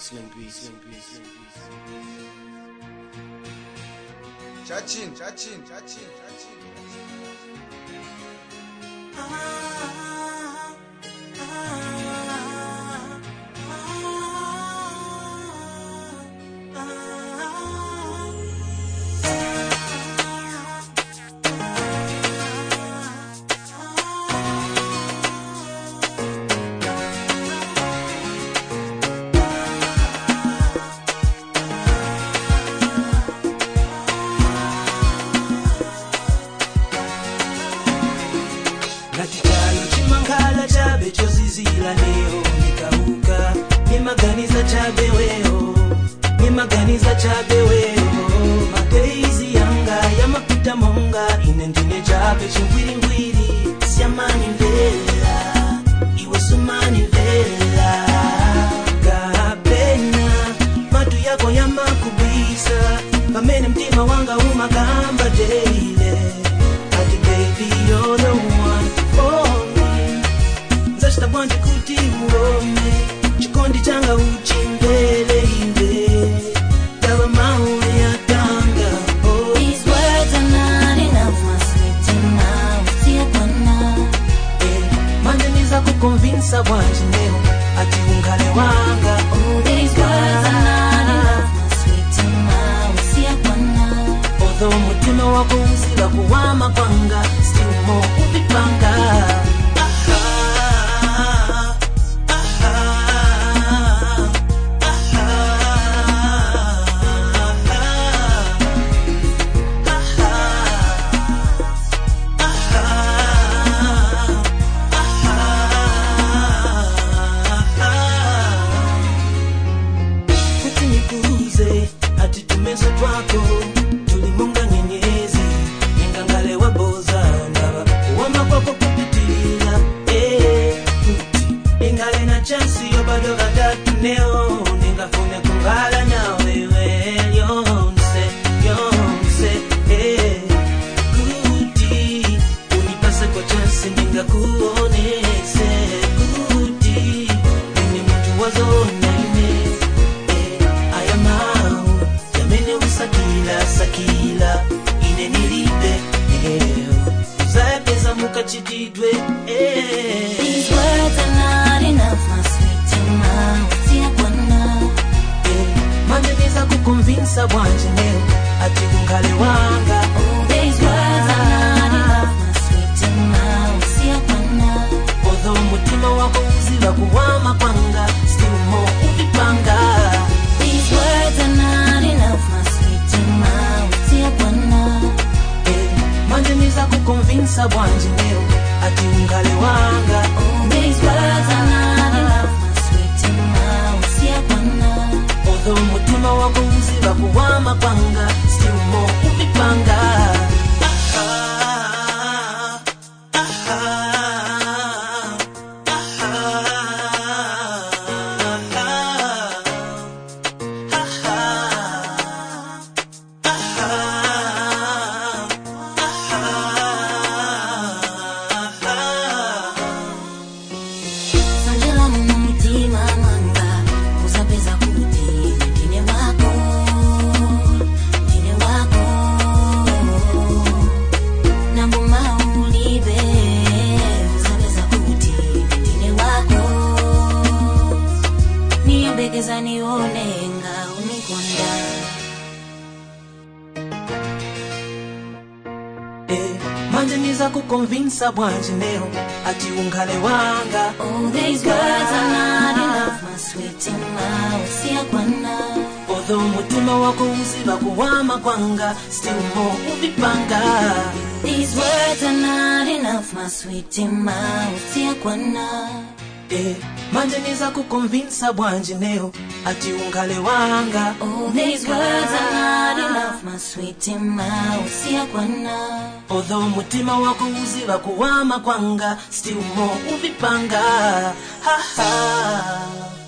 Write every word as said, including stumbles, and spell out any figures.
Sling beats, sling beats, sling beats. Chachin, chachin, chachin, chachin. Natitalo chimangala chabe chozizila leo nikauka nimaganiza chabe weo nimaganiza chabe weo mapeizi yanga yamapita monga inendine chabe chingwirimbwiri siamani vela iwe sumani vela kapena matu yako yamakubisa pamene mtima wanga umagamba deile ati baby you're the one for me. Nzashita bwanje kuti uone chikondi changa uchimbele imbe daba mawe ya tanga. Oh, these words are not enough, my sweet now. Tia bwana. Eh, manje niza kukonvinsa bwanje leo ati ungale wanga. Oh, these words are not enough, my sweet now. Tia bwana. Although mutima wako uzila kuwama kwanga, still more upipanga. Kutinikuze ati tumezo twako tulimunga nyenyezi ingangale waboza ndaba uwama kwako kupitilila eh kuti ingale na chansi yo bado gatatu neo ningafune kungala na wewe yonse yonse eh kuti unipase kwa chansi ningakuonese kuti ni mtu wazona sakila ine nilipe leo uzapeza mukachitidwe eh. These words are not enough, my sweet now. Tia bwana. Eh, manje niza kukonvinsa bwanje leo ati ungale wanga. Oh, these words are not enough, my sweet now. Tia bwana. Although mutima wako uzila kuwama kwanga, still more upipanga. These words are not enough, my sweet now. Tia bwana. Eh, manje niza kukonvinsa bwanje leo ati ungale wanga. Oh, these words are not enough, my sweet now. Tia bwana. Although mutima wako uzila kuwama kwanga, still more upipanga. Ah, ah, ah. Sanjela mumutima mwanga uzapeza kuti ndine wako ndine wako nambo maulibe uzapeza kuti ndine wako niyembekeza nione nga unikonda. Eh, manje niza kukonvinsa bwanje leo ati ungale wanga. Oh, these words are not enough, my sweet now. Tia bwana. Although mutima wako uzila kuwama kwanga, still more upipanga. These words are not enough, my sweet now. Tia bwana. Eh, manje niza kukonvinsa bwanje leo ati ungale wanga. Oh, these words are not enough, my sweet now. Tia bwana. Although mutima wako uzila kuwama kwanga, still more upipanga. Ha ha.